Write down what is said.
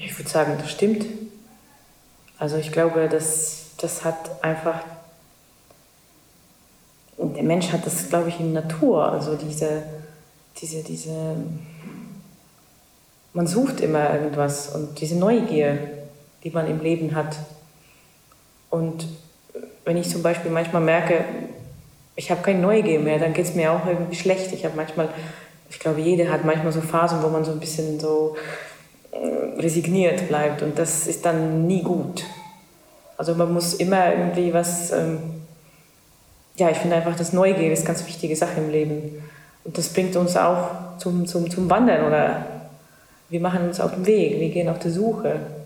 Ich würde sagen, das stimmt. Also ich glaube, das hat einfach, der Mensch hat das, glaube ich, in Natur. Also diese, man sucht immer irgendwas und diese Neugier, die man im Leben hat. Und wenn ich zum Beispiel manchmal merke, ich habe keine Neugier mehr, dann geht es mir auch irgendwie schlecht. Ich glaube, jeder hat manchmal so Phasen, wo man so ein bisschen so resigniert bleibt und das ist dann nie gut. Also man muss immer irgendwie was, ich finde einfach, das Neugier ist eine ganz wichtige Sache im Leben. Und das bringt uns auch zum Wandern oder wir machen uns auf den Weg, wir gehen auf die Suche.